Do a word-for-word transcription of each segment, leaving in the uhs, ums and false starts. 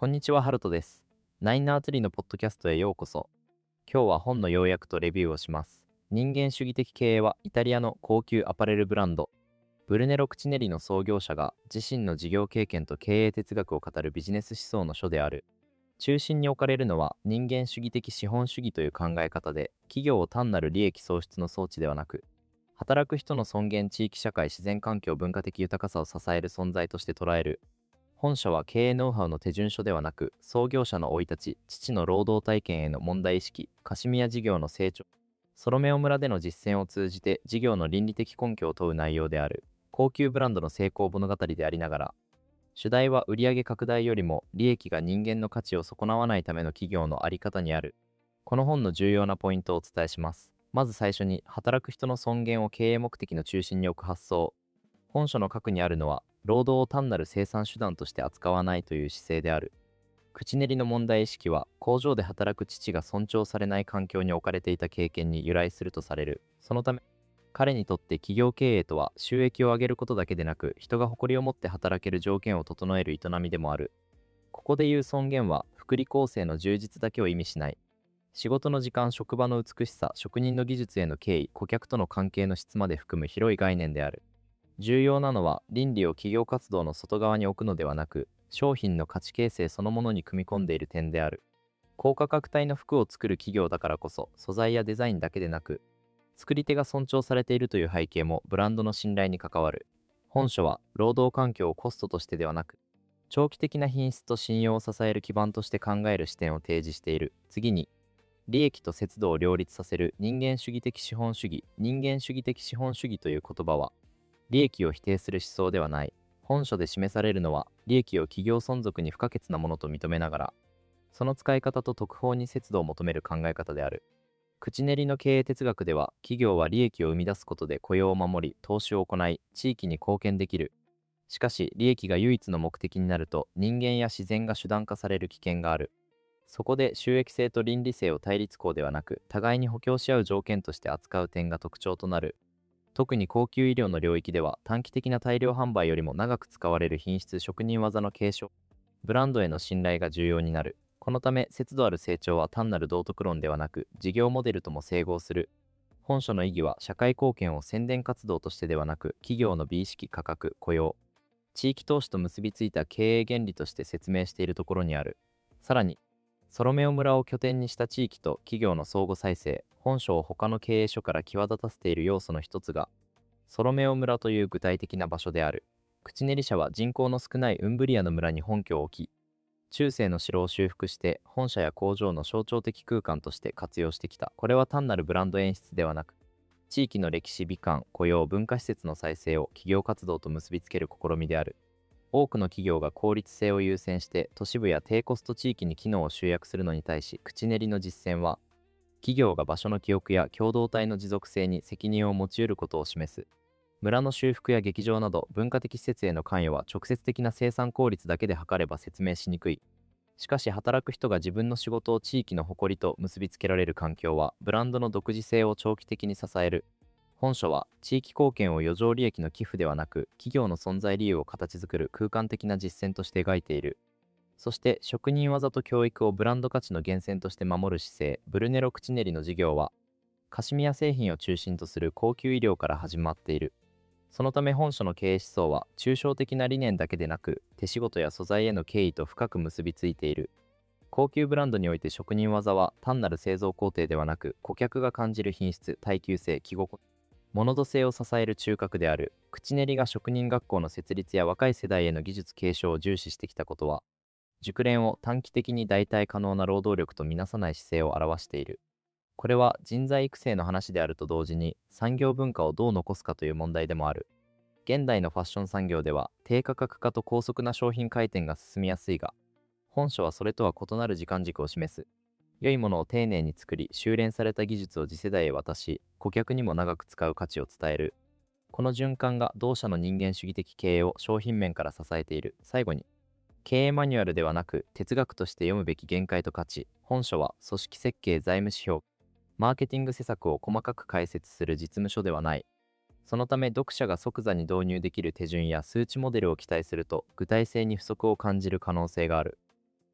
こんにちは、ハルトです。ナインナーツリーのポッドキャストへようこそ。今日は本の要約とレビューをします。人間主義的経営はイタリアの高級アパレルブランド、ブルネロ・クチネリの創業者が自身の事業経験と経営哲学を語るビジネス思想の書である。中心に置かれるのは人間主義的資本主義という考え方で、企業を単なる利益創出の装置ではなく、働く人の尊厳、地域社会、自然環境、文化的豊かさを支える存在として捉える。本書は経営ノウハウの手順書ではなく、創業者の生い立ち、父の労働体験への問題意識、カシミヤ事業の成長、ソロメオ村での実践を通じて事業の倫理的根拠を問う内容である。高級ブランドの成功物語でありながら、主題は売上拡大よりも利益が人間の価値を損なわないための企業の在り方にある。この本の重要なポイントをお伝えします。まず最初に、働く人の尊厳を経営目的の中心に置く発想。本書の核にあるのは、労働を単なる生産手段として扱わないという姿勢である。口練りの問題意識は、工場で働く父が尊重されない環境に置かれていた経験に由来するとされる。そのため、彼にとって企業経営とは収益を上げることだけでなく、人が誇りを持って働ける条件を整える営みでもある。ここでいう尊厳は、福利厚生の充実だけを意味しない。仕事の時間、職場の美しさ、職人の技術への敬意、顧客との関係の質まで含む広い概念である。重要なのは、倫理を企業活動の外側に置くのではなく、商品の価値形成そのものに組み込んでいる点である。高価格帯の服を作る企業だからこそ、素材やデザインだけでなく、作り手が尊重されているという背景もブランドの信頼に関わる。本書は、労働環境をコストとしてではなく、長期的な品質と信用を支える基盤として考える視点を提示している。次に、利益と節度を両立させる人間主義的資本主義。人間主義的資本主義という言葉は、利益を否定する思想ではない。本書で示されるのは、利益を企業存続に不可欠なものと認めながら、その使い方と特法に節度を求める考え方である。口練りの経営哲学では、企業は利益を生み出すことで雇用を守り、投資を行い、地域に貢献できる。しかし、利益が唯一の目的になると、人間や自然が手段化される危険がある。そこで収益性と倫理性を対立項ではなく、互いに補強し合う条件として扱う点が特徴となる。特に高級医療の領域では、短期的な大量販売よりも長く使われる品質、職人技の継承、ブランドへの信頼が重要になる。このため、節度ある成長は単なる道徳論ではなく、事業モデルとも整合する。本書の意義は、社会貢献を宣伝活動としてではなく、企業の美意識、価格、雇用、地域投資と結びついた経営原理として説明しているところにある。さらに、ソロメオ村を拠点にした地域と企業の相互再生。本書を他の経営書から際立たせている要素の一つが、ソロメオ村という具体的な場所である。口練り社は人口の少ないウンブリアの村に本拠を置き、中世の城を修復して本社や工場の象徴的空間として活用してきた。これは単なるブランド演出ではなく、地域の歴史美観、雇用、文化施設の再生を企業活動と結びつける試みである。多くの企業が効率性を優先して都市部や低コスト地域に機能を集約するのに対し、口練りの実践は、企業が場所の記憶や共同体の持続性に責任を持ち得ることを示す。村の修復や劇場など文化的施設への関与は直接的な生産効率だけで測れば説明しにくい。しかし、働く人が自分の仕事を地域の誇りと結びつけられる環境は、ブランドの独自性を長期的に支える。本書は、地域貢献を余剰利益の寄付ではなく、企業の存在理由を形作る空間的な実践として描いている。そして、職人技と教育をブランド価値の源泉として守る姿勢。ブルネロ・クチネリの事業は、カシミヤ製品を中心とする高級医療から始まっている。そのため本書の経営思想は、抽象的な理念だけでなく、手仕事や素材への敬意と深く結びついている。高級ブランドにおいて職人技は単なる製造工程ではなく、顧客が感じる品質、耐久性、着心地、物土性を支える中核である。口練りが職人学校の設立や若い世代への技術継承を重視してきたことは、熟練を短期的に代替可能な労働力とみなさない姿勢を表している。これは人材育成の話であると同時に、産業文化をどう残すかという問題でもある。現代のファッション産業では、低価格化と高速な商品回転が進みやすいが、本書はそれとは異なる時間軸を示す。良いものを丁寧に作り、修練された技術を次世代へ渡し、顧客にも長く使う価値を伝える。この循環が同社の人間主義的経営を商品面から支えている。最後に、経営マニュアルではなく、哲学として読むべき限界と価値。本書は、組織設計、財務指標、マーケティング施策を細かく解説する実務書ではない。そのため、読者が即座に導入できる手順や数値モデルを期待すると、具体性に不足を感じる可能性がある。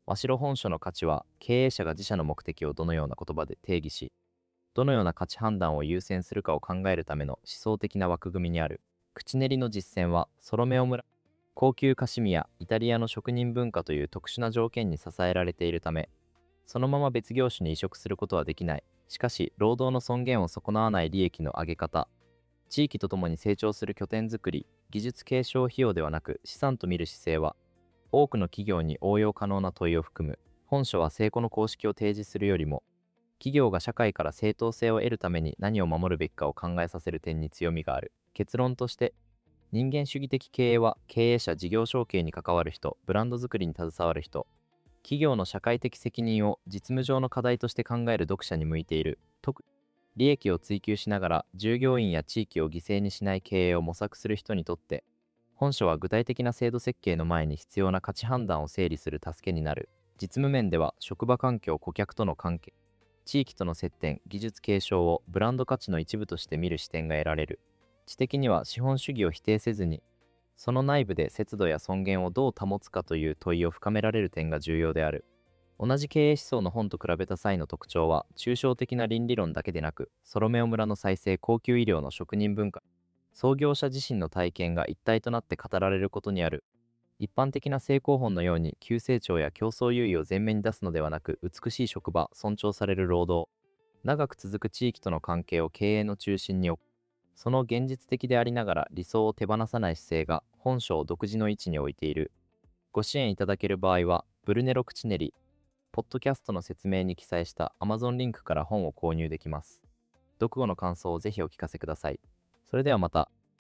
和白本書の価値は、経営者が自社の目的をどのような言葉で定義し、どのような価値判断を優先するかを考えるための思想的な枠組みにある。口練りの実践は、ソロメオ村、高級カシミヤ、イタリアの職人文化という特殊な条件に支えられているため、そのまま別業種に移植することはできない。しかし、労働の尊厳を損なわない利益の上げ方、地域とともに成長する拠点づくり、技術継承費用ではなく資産と見る姿勢は、多くの企業に応用可能な問いを含む。本書は成功の公式を提示するよりも、企業が社会から正当性を得るために何を守るべきかを考えさせる点に強みがある。結論として、人間主義的経営は経営者、事業承継に関わる人、ブランド作りに携わる人、企業の社会的責任を実務上の課題として考える読者に向いている。特に利益を追求しながら従業員や地域を犠牲にしない経営を模索する人にとって、本書は具体的な制度設計の前に必要な価値判断を整理する助けになる。実務面では職場環境、顧客との関係、地域との接点、技術継承をブランド価値の一部として見る視点が得られる。知的には資本主義を否定せずに、その内部で節度や尊厳をどう保つかという問いを深められる点が重要である。同じ経営思想の本と比べた際の特徴は、抽象的な倫理論だけでなく、ソロメオ村の再生、高級医療の職人文化、創業者自身の体験が一体となって語られることにある。一般的な成功本のように急成長や競争優位を前面に出すのではなく、美しい職場、尊重される労働、長く続く地域との関係を経営の中心に置く。その現実的でありながら理想を手放さない姿勢が本書を独自の位置に置いている。ご支援いただける場合は、ブルネロ・クチネリ、ポッドキャストの説明に記載した Amazon リンクから本を購入できます。読後の感想をぜひお聞かせください。それではまた。